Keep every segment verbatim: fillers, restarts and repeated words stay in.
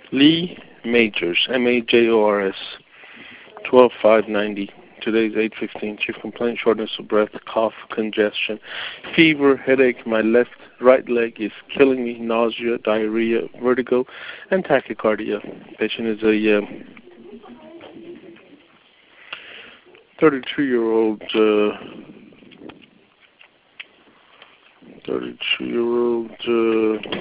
Lee Majors, M A J O R S, twelve five ninety. Today's eight fifteen. Chief complaint, shortness of breath, cough, congestion, fever, headache. My left, right leg is killing me, nausea, diarrhea, vertigo, and tachycardia. Patient is a um, thirty-two-year-old, uh, thirty-two-year-old uh,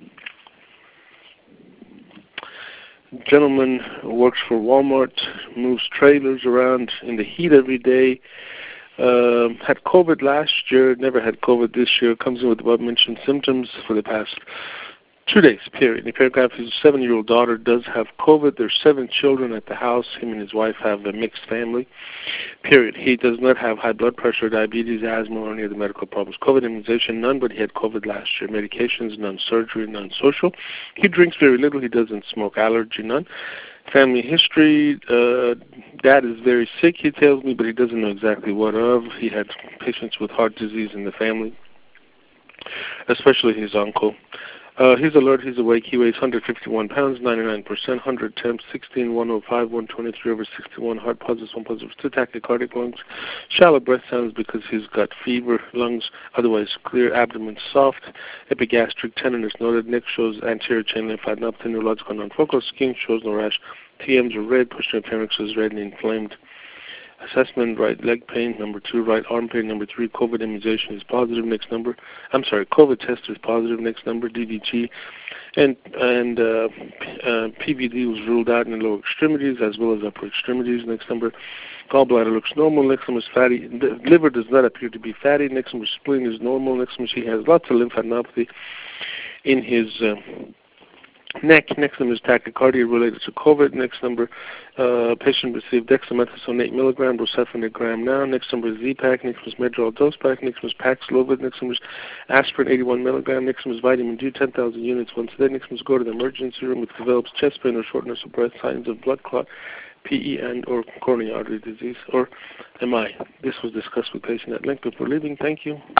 gentleman who works for Walmart, moves trailers around in the heat every day. Uh, had COVID last year, never had COVID this year. Comes in with above-mentioned symptoms for the past two days, period. In the paragraph, his seven-year-old daughter does have COVID. There's seven children at the house. Him and his wife have a mixed family, period. He does not have high blood pressure, diabetes, asthma, or any other medical problems. COVID immunization, none, but he had COVID last year. Medications, none. Surgery, none. Social. He drinks very little. He doesn't smoke. Allergy, none. Family history, uh, dad is very sick, he tells me, but he doesn't know exactly what of. He had patients with heart disease in the family, especially his uncle. Uh, he's alert, he's awake, he weighs one hundred fifty-one pounds, ninety-nine percent, one hundred temps, sixteen, one oh five, one twenty-three over sixty-one, heart positives, one positive, two tachycardic lungs, shallow breath sounds because he's got fever, lungs otherwise clear, abdomen soft, epigastric tenderness noted, neck shows anterior chain lymphadenopathy, neurological non-focal, skin shows no rash, T Ms are red, posterior appendix is red and inflamed. Assessment, right leg pain, number two, right arm pain, number three, COVID immunization is positive, next number. I'm sorry, COVID test is positive, next number, D V T. And and uh, uh, P V D was ruled out in the lower extremities as well as upper extremities, next number. Gallbladder looks normal, next number is fatty. The liver does not appear to be fatty, next number spleen is normal, next number he has lots of lymphadenopathy in his uh, neck. Next number is tachycardia related to COVID. Next number, uh, patient received dexamethasone eight milligrams, Rocephin a gram now. Next number is Z-Pak. Next number is Medrol dose pack. Next number is Paxlovid. Next number is aspirin eighty-one milligrams. Next number is vitamin D ten thousand units once a day. Next number is go to the emergency room if develops chest pain or shortness of breath, signs of blood clot, P E and or coronary artery disease, or M I. This was discussed with patient at length before leaving. Thank you.